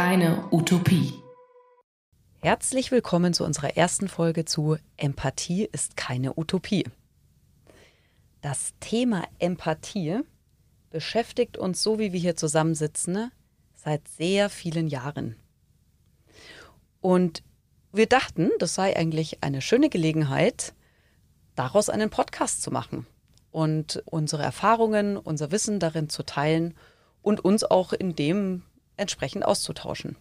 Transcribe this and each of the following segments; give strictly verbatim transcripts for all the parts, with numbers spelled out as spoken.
keine Utopie. Herzlich willkommen zu unserer ersten Folge zu Empathie ist keine Utopie. Das Thema Empathie beschäftigt uns, so wie wir hier zusammensitzen, seit sehr vielen Jahren. Und wir dachten, das sei eigentlich eine schöne Gelegenheit, daraus einen Podcast zu machen und unsere Erfahrungen, unser Wissen darin zu teilen und uns auch in dem entsprechend auszutauschen.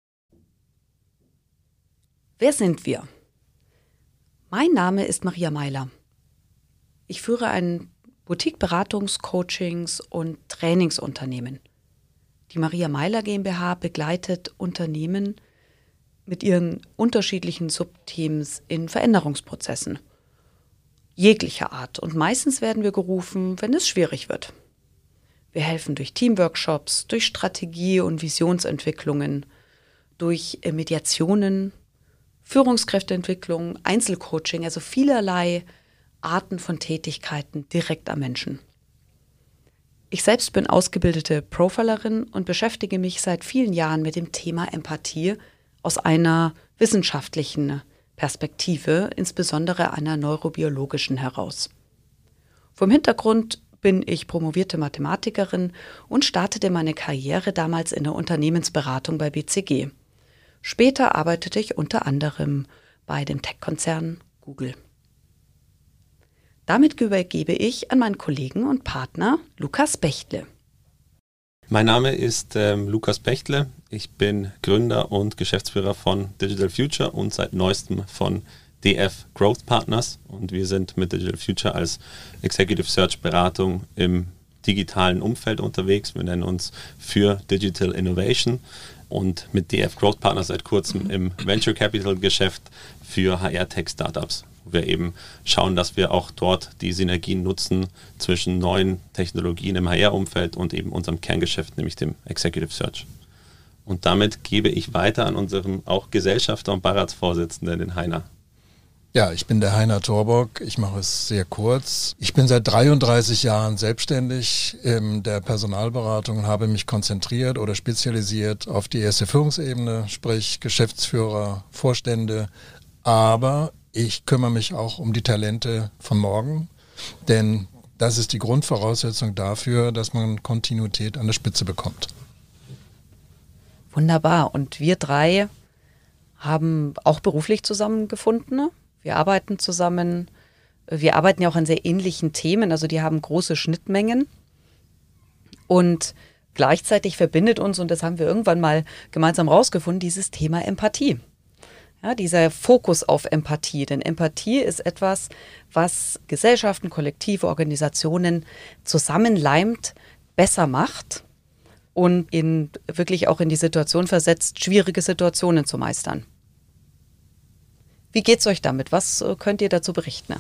Wer sind wir? Mein Name ist Maria Meiler. Ich führe ein Boutique-Beratungs-, Coachings- und Trainingsunternehmen. Die Maria Meiler GmbH begleitet Unternehmen mit ihren unterschiedlichen Subteams in Veränderungsprozessen jeglicher Art. Und meistens werden wir gerufen, wenn es schwierig wird. Wir helfen durch Teamworkshops, durch Strategie- und Visionsentwicklungen, durch Mediationen, Führungskräfteentwicklung, Einzelcoaching, also vielerlei Arten von Tätigkeiten direkt am Menschen. Ich selbst bin ausgebildete Profilerin und beschäftige mich seit vielen Jahren mit dem Thema Empathie aus einer wissenschaftlichen Perspektive, insbesondere einer neurobiologischen heraus. Vom Hintergrund bin ich promovierte Mathematikerin und startete meine Karriere damals in der Unternehmensberatung bei B C G. Später arbeitete ich unter anderem bei dem Tech-Konzern Google. Damit übergebe ich an meinen Kollegen und Partner Lukas Bechtle. Mein Name ist ähm, Lukas Bechtle. Ich bin Gründer und Geschäftsführer von Digital Future und seit neuestem von D F Growth Partners. Und wir sind mit Digital Future als Executive Search Beratung im digitalen Umfeld unterwegs. Wir nennen uns für Digital Innovation und mit D F Growth Partners seit kurzem im Venture Capital Geschäft für H R-Tech-Startups, wo wir eben schauen, dass wir auch dort die Synergien nutzen zwischen neuen Technologien im H R-Umfeld und eben unserem Kerngeschäft, nämlich dem Executive Search. Und damit gebe ich weiter an unseren auch Gesellschafter und Beiratsvorsitzenden, den Heiner. Ja, ich bin der Heiner Torbock. Ich mache es sehr kurz. Ich bin seit dreiunddreißig Jahren selbstständig in der Personalberatung und habe mich konzentriert oder spezialisiert auf die erste Führungsebene, sprich Geschäftsführer, Vorstände. Aber ich kümmere mich auch um die Talente von morgen, denn das ist die Grundvoraussetzung dafür, dass man Kontinuität an der Spitze bekommt. Wunderbar. Und wir drei haben auch beruflich zusammengefunden. Wir arbeiten zusammen. Wir arbeiten ja auch an sehr ähnlichen Themen. Also die haben große Schnittmengen. Und gleichzeitig verbindet uns, und das haben wir irgendwann mal gemeinsam rausgefunden, dieses Thema Empathie. Ja, dieser Fokus auf Empathie. Denn Empathie ist etwas, was Gesellschaften, Kollektive, Organisationen zusammenleimt, besser macht und in, wirklich auch in die Situation versetzt, schwierige Situationen zu meistern. Wie geht's euch damit? Was könnt ihr dazu berichten?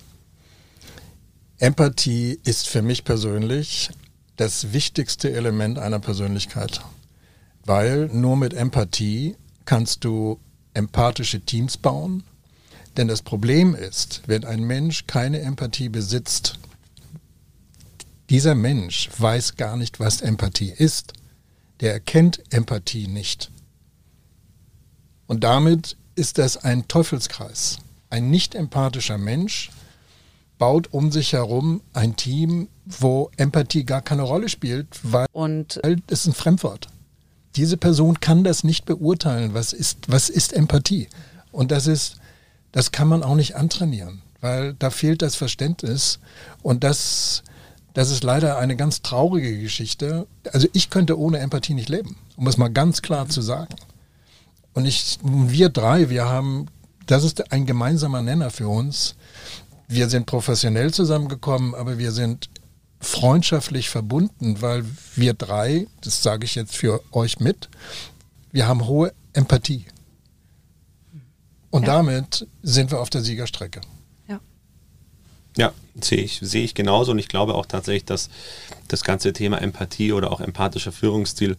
Empathie ist für mich persönlich das wichtigste Element einer Persönlichkeit. Weil nur mit Empathie kannst du empathische Teams bauen. Denn das Problem ist, wenn ein Mensch keine Empathie besitzt, dieser Mensch weiß gar nicht, was Empathie ist. Der erkennt Empathie nicht. Und damit ist das ein Teufelskreis. Ein nicht empathischer Mensch baut um sich herum ein Team, wo Empathie gar keine Rolle spielt, weil Und es ist ein Fremdwort. Diese Person kann das nicht beurteilen, was ist, was ist Empathie. Und das ist, das kann man auch nicht antrainieren, weil da fehlt das Verständnis. Und das, das ist leider eine ganz traurige Geschichte. Also ich könnte ohne Empathie nicht leben, um es mal ganz klar zu sagen. Und ich, wir drei, wir haben, das ist ein gemeinsamer Nenner für uns. Wir sind professionell zusammengekommen, aber wir sind freundschaftlich verbunden, weil wir drei, das sage ich jetzt für euch mit, wir haben hohe Empathie. Und ja. damit sind wir auf der Siegerstrecke. Ja, ja sehe ich, sehe ich genauso. Und ich glaube auch tatsächlich, dass das ganze Thema Empathie oder auch empathischer Führungsstil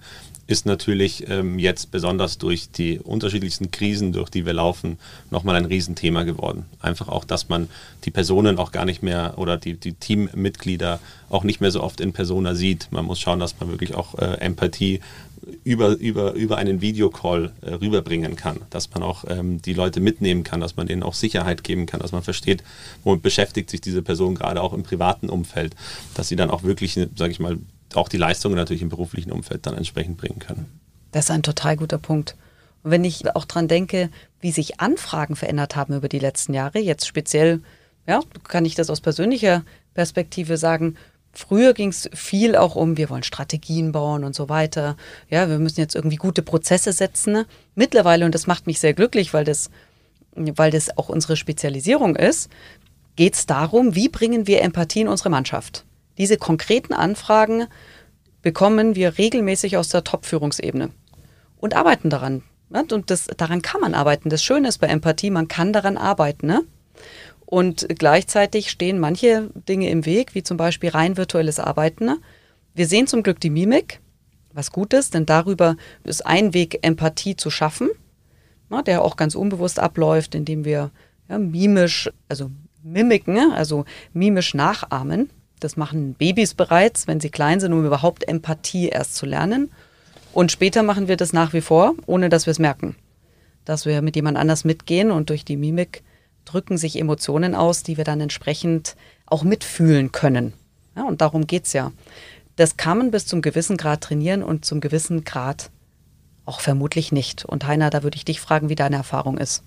ist natürlich ähm, jetzt besonders durch die unterschiedlichsten Krisen, durch die wir laufen, nochmal ein Riesenthema geworden. Einfach auch, dass man die Personen auch gar nicht mehr oder die, die Teammitglieder auch nicht mehr so oft in Persona sieht. Man muss schauen, dass man wirklich auch äh, Empathie über, über, über einen Videocall äh, rüberbringen kann, dass man auch ähm, die Leute mitnehmen kann, dass man denen auch Sicherheit geben kann, dass man versteht, womit beschäftigt sich diese Person gerade auch im privaten Umfeld, dass sie dann auch wirklich, sage ich mal, auch die Leistungen natürlich im beruflichen Umfeld dann entsprechend bringen können. Das ist ein total guter Punkt. Und wenn ich auch dran denke, wie sich Anfragen verändert haben über die letzten Jahre, jetzt speziell, ja, kann ich das aus persönlicher Perspektive sagen, früher ging es viel auch um, wir wollen Strategien bauen und so weiter. Ja, wir müssen jetzt irgendwie gute Prozesse setzen. Mittlerweile, und das macht mich sehr glücklich, weil das, weil das auch unsere Spezialisierung ist, geht es darum, wie bringen wir Empathie in unsere Mannschaft. Diese konkreten Anfragen bekommen wir regelmäßig aus der Top-Führungsebene und arbeiten daran. Und das, daran kann man arbeiten. Das Schöne ist bei Empathie, man kann daran arbeiten. Ne? Und gleichzeitig stehen manche Dinge im Weg, wie zum Beispiel rein virtuelles Arbeiten. Ne? Wir sehen zum Glück die Mimik, was gut ist, denn darüber ist ein Weg, Empathie zu schaffen, ne? Der auch ganz unbewusst abläuft, indem wir ja, mimisch, also mimiken, also mimisch nachahmen. Das machen Babys bereits, wenn sie klein sind, um überhaupt Empathie erst zu lernen. Und später machen wir das nach wie vor, ohne dass wir es merken. Dass wir mit jemand anders mitgehen und durch die Mimik drücken sich Emotionen aus, die wir dann entsprechend auch mitfühlen können. Ja, und darum geht's ja. Das kann man bis zum gewissen Grad trainieren und zum gewissen Grad auch vermutlich nicht. Und Heiner, da würde ich dich fragen, wie deine Erfahrung ist.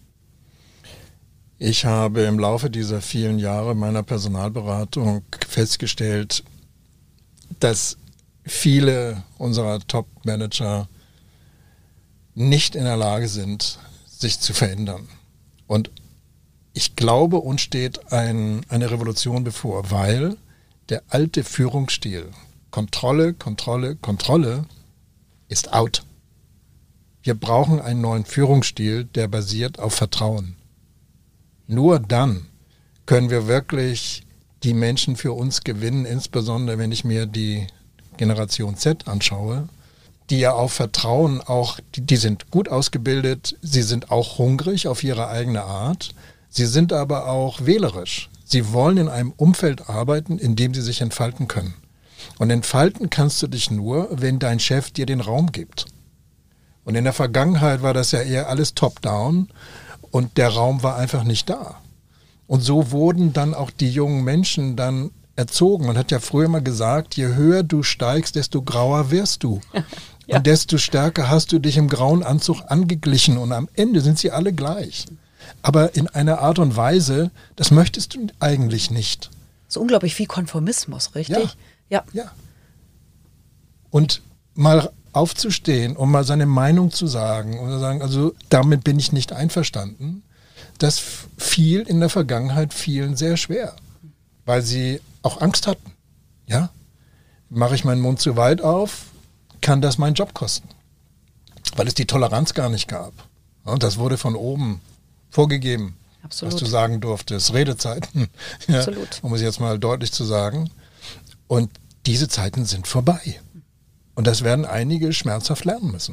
Ich habe im Laufe dieser vielen Jahre meiner Personalberatung festgestellt, dass viele unserer Top-Manager nicht in der Lage sind, sich zu verändern. Und ich glaube, uns steht ein, eine Revolution bevor, weil der alte Führungsstil, Kontrolle, Kontrolle, Kontrolle, ist out. Wir brauchen einen neuen Führungsstil, der basiert auf Vertrauen. Nur dann können wir wirklich die Menschen für uns gewinnen, insbesondere wenn ich mir die Generation Z anschaue, die ja auf Vertrauen auch, die, die sind gut ausgebildet, sie sind auch hungrig auf ihre eigene Art, sie sind aber auch wählerisch. Sie wollen in einem Umfeld arbeiten, in dem sie sich entfalten können. Und entfalten kannst du dich nur, wenn dein Chef dir den Raum gibt. Und in der Vergangenheit war das ja eher alles top-down, und der Raum war einfach nicht da. Und so wurden dann auch die jungen Menschen dann erzogen. Man hat ja früher mal gesagt, je höher du steigst, desto grauer wirst du. Ja. Und desto stärker hast du dich im grauen Anzug angeglichen. Und am Ende sind sie alle gleich. Aber in einer Art und Weise, das möchtest du eigentlich nicht. So unglaublich viel Konformismus, richtig? Ja. Ja. ja. Und mal aufzustehen, um mal seine Meinung zu sagen oder sagen, also damit bin ich nicht einverstanden, das fiel in der Vergangenheit vielen sehr schwer, weil sie auch Angst hatten. Ja? Mache ich meinen Mund zu weit auf, kann das meinen Job kosten, weil es die Toleranz gar nicht gab. Und das wurde von oben vorgegeben, Absolut. Was du sagen durftest, Redezeiten, ja, Absolut. Um es jetzt mal deutlich zu sagen. Und diese Zeiten sind vorbei. Und das werden einige schmerzhaft lernen müssen.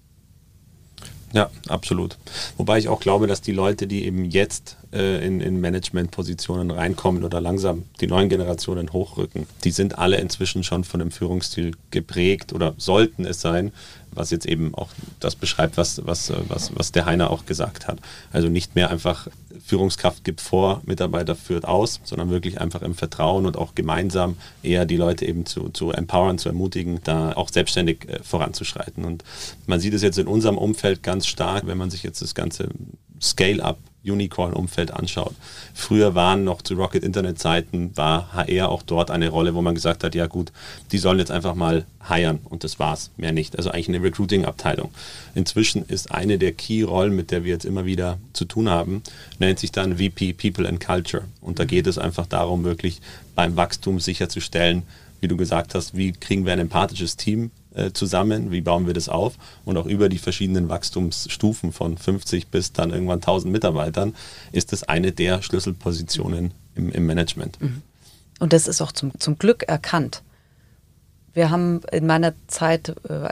Ja, absolut. Wobei ich auch glaube, dass die Leute, die eben jetzt äh, in, in Managementpositionen reinkommen oder langsam die neuen Generationen hochrücken, die sind alle inzwischen schon von dem Führungsstil geprägt oder sollten es sein, was jetzt eben auch das beschreibt, was, was, was, was der Heiner auch gesagt hat. Also nicht mehr einfach Führungskraft gibt vor, Mitarbeiter führt aus, sondern wirklich einfach im Vertrauen und auch gemeinsam eher die Leute eben zu, zu empowern, zu ermutigen, da auch selbstständig äh, voranzuschreiten. Und man sieht es jetzt in unserem Umfeld ganz stark, wenn man sich jetzt das ganze Scale-up Unicorn-Umfeld anschaut. Früher waren noch zu Rocket-Internet-Zeiten, war H R auch dort eine Rolle, wo man gesagt hat, ja gut, die sollen jetzt einfach mal hiren und das war's, mehr nicht. Also eigentlich eine Recruiting-Abteilung. Inzwischen ist eine der Key-Rollen, mit der wir jetzt immer wieder zu tun haben, nennt sich dann V P People and Culture. Und da geht es einfach darum, wirklich beim Wachstum sicherzustellen, wie du gesagt hast, wie kriegen wir ein empathisches Team äh, zusammen, wie bauen wir das auf und auch über die verschiedenen Wachstumsstufen von fünfzig bis dann irgendwann tausend Mitarbeitern ist das eine der Schlüsselpositionen im, im Management. Und das ist auch zum, zum Glück erkannt. Wir haben in meiner Zeit, äh, als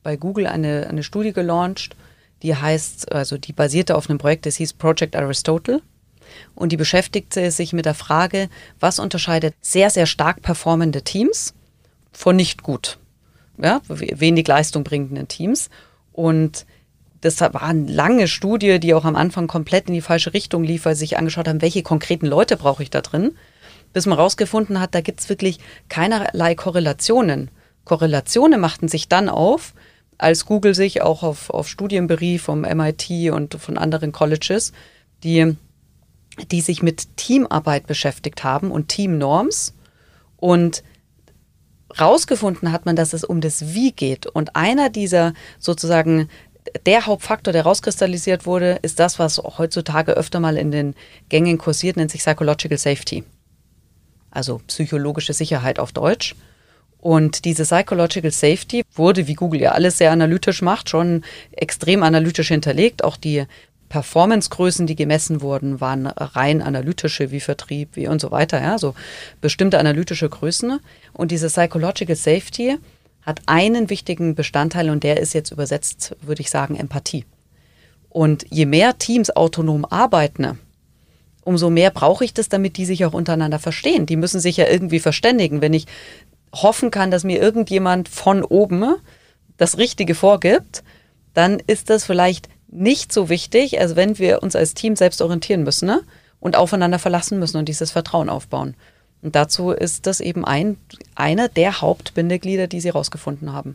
bei Google eine, eine Studie gelauncht, die heißt, also die basierte auf einem Projekt, das hieß Project Aristotle. Und die beschäftigte sich mit der Frage, was unterscheidet sehr, sehr stark performende Teams von nicht gut, ja, wenig Leistung bringenden Teams. Und das war eine lange Studie, die auch am Anfang komplett in die falsche Richtung lief, weil sie sich angeschaut haben, welche konkreten Leute brauche ich da drin, bis man rausgefunden hat, da gibt es wirklich keinerlei Korrelationen. Korrelationen machten sich dann auf, als Google sich auch auf, auf Studien berief vom M I T und von anderen Colleges, die die sich mit Teamarbeit beschäftigt haben und Teamnorms. Und rausgefunden hat man, dass es um das Wie geht. Und einer dieser sozusagen, der Hauptfaktor, der rauskristallisiert wurde, ist das, was heutzutage öfter mal in den Gängen kursiert, nennt sich Psychological Safety. Also psychologische Sicherheit auf Deutsch. Und diese Psychological Safety wurde, wie Google ja alles sehr analytisch macht, schon extrem analytisch hinterlegt. Auch die Performancegrößen, die gemessen wurden, waren rein analytische, wie Vertrieb, wie und so weiter, ja, so bestimmte analytische Größen. Und diese Psychological Safety hat einen wichtigen Bestandteil und der ist jetzt übersetzt, würde ich sagen, Empathie. Und je mehr Teams autonom arbeiten, umso mehr brauche ich das, damit die sich auch untereinander verstehen. Die müssen sich ja irgendwie verständigen. Wenn ich hoffen kann, dass mir irgendjemand von oben das Richtige vorgibt, dann ist das vielleicht nicht so wichtig, als wenn wir uns als Team selbst orientieren müssen, ne? Und aufeinander verlassen müssen und dieses Vertrauen aufbauen. Und dazu ist das eben ein, einer der Hauptbindeglieder, die sie rausgefunden haben.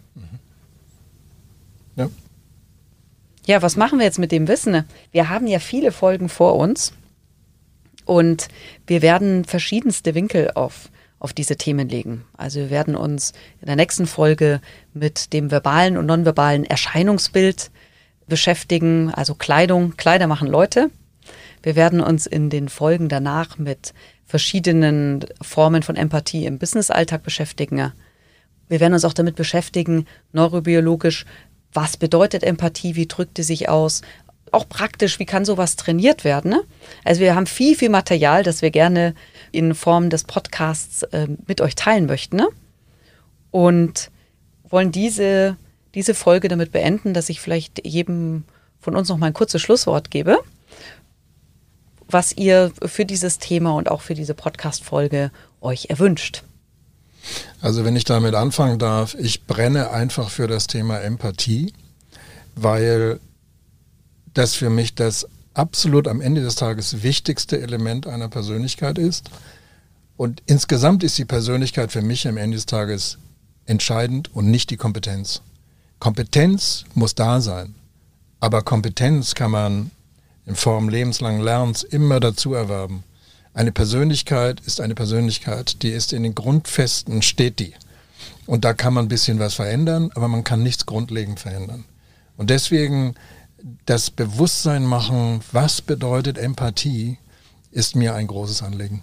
Ja. Ja, was machen wir jetzt mit dem Wissen? Wir haben ja viele Folgen vor uns und wir werden verschiedenste Winkel auf, auf diese Themen legen. Also wir werden uns in der nächsten Folge mit dem verbalen und nonverbalen Erscheinungsbild beschäftigen, also Kleidung, Kleider machen Leute. Wir werden uns in den Folgen danach mit verschiedenen Formen von Empathie im Businessalltag beschäftigen. Wir werden uns auch damit beschäftigen, neurobiologisch, was bedeutet Empathie, wie drückt die sich aus, auch praktisch, wie kann sowas trainiert werden. Ne? Also wir haben viel, viel Material, das wir gerne in Form des Podcasts äh, mit euch teilen möchten, ne? Und wollen diese diese Folge damit beenden, dass ich vielleicht jedem von uns noch mal ein kurzes Schlusswort gebe, was ihr für dieses Thema und auch für diese Podcast-Folge euch erwünscht. Also wenn ich damit anfangen darf, ich brenne einfach für das Thema Empathie, weil das für mich das absolut am Ende des Tages wichtigste Element einer Persönlichkeit ist. Und insgesamt ist die Persönlichkeit für mich am Ende des Tages entscheidend und nicht die Kompetenz. Kompetenz muss da sein, aber Kompetenz kann man in Form lebenslangen Lernens immer dazu erwerben. Eine Persönlichkeit ist eine Persönlichkeit, die ist in den Grundfesten, steht die. Und da kann man ein bisschen was verändern, aber man kann nichts grundlegend verändern. Und deswegen das Bewusstsein machen, was bedeutet Empathie, ist mir ein großes Anliegen.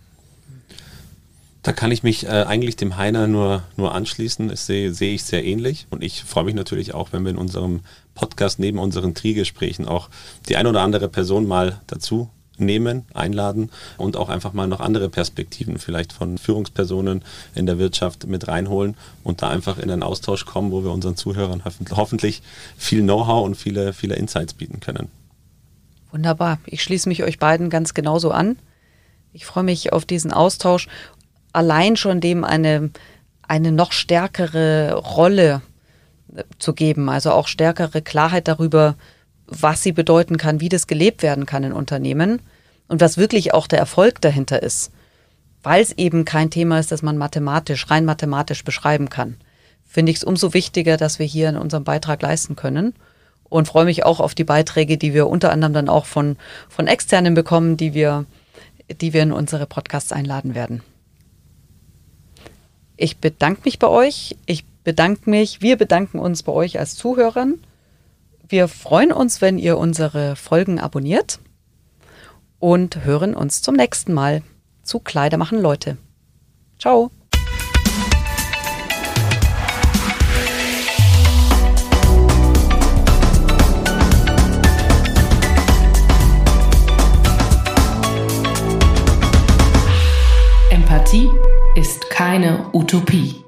Da kann ich mich äh, eigentlich dem Heiner nur, nur anschließen. Das sehe, sehe ich sehr ähnlich. Und ich freue mich natürlich auch, wenn wir in unserem Podcast neben unseren Tri-Gesprächen auch die ein oder andere Person mal dazu nehmen, einladen und auch einfach mal noch andere Perspektiven vielleicht von Führungspersonen in der Wirtschaft mit reinholen und da einfach in einen Austausch kommen, wo wir unseren Zuhörern hoffentlich viel Know-how und viele, viele Insights bieten können. Wunderbar. Ich schließe mich euch beiden ganz genauso an. Ich freue mich auf diesen Austausch. Allein schon dem eine, eine noch stärkere Rolle zu geben, also auch stärkere Klarheit darüber, was sie bedeuten kann, wie das gelebt werden kann in Unternehmen und was wirklich auch der Erfolg dahinter ist, weil es eben kein Thema ist, das man mathematisch, rein mathematisch beschreiben kann. Finde ich es umso wichtiger, dass wir hier in unserem Beitrag leisten können und freue mich auch auf die Beiträge, die wir unter anderem dann auch von, von Externen bekommen, die wir, die wir in unsere Podcasts einladen werden. Ich bedanke mich bei euch. Ich bedanke mich, wir bedanken uns bei euch als Zuhörern. Wir freuen uns, wenn ihr unsere Folgen abonniert und hören uns zum nächsten Mal zu Kleider machen Leute. Ciao. Empathie ist keine Utopie.